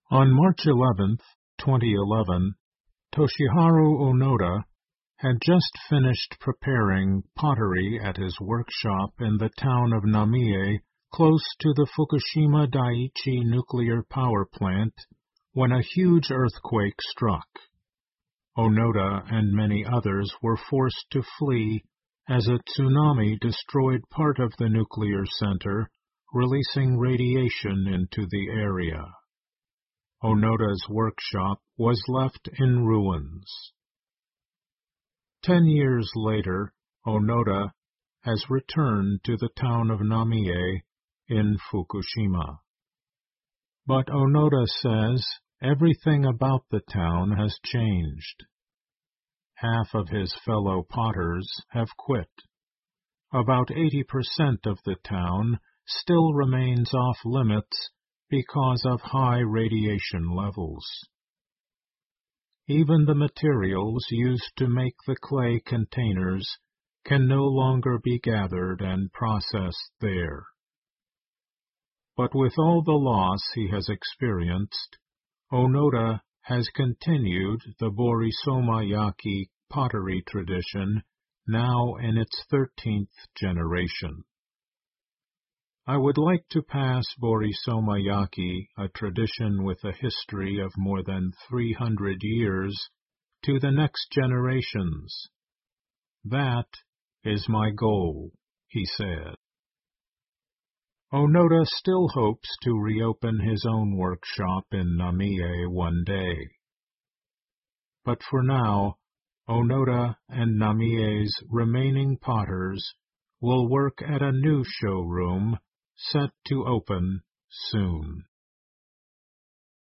On March 11th, 2011, Toshiharu Onoda had just finished preparing pottery at his workshop in the town of Namie, close to the Fukushima Daiichi nuclear power plant, when a huge earthquake struck. Onoda and many others were forced to flee as a tsunami destroyed part of the nuclear center, releasing radiation into the area. Onoda's workshop was left in ruins. 10 years later, Onoda has returned to the town of Namie in Fukushima. But Onoda says everything about the town has changed. Half of his fellow potters have quit. About 80% of the town still remains off limits because of high radiation levels. Even the materials used to make the clay containers can no longer be gathered and processed there. But with all the loss he has experienced, Onoda has continued the Borisoma Yaki pottery tradition, now in its 13th generation. I would like to pass Borisoma Yaki, a tradition with a history of more than 300 years, to the next generations. That is my goal, he said. Onoda still hopes to reopen his own workshop in Namie one day. But for now, Onoda and Namie's remaining potters will work at a new showroom set to open soon.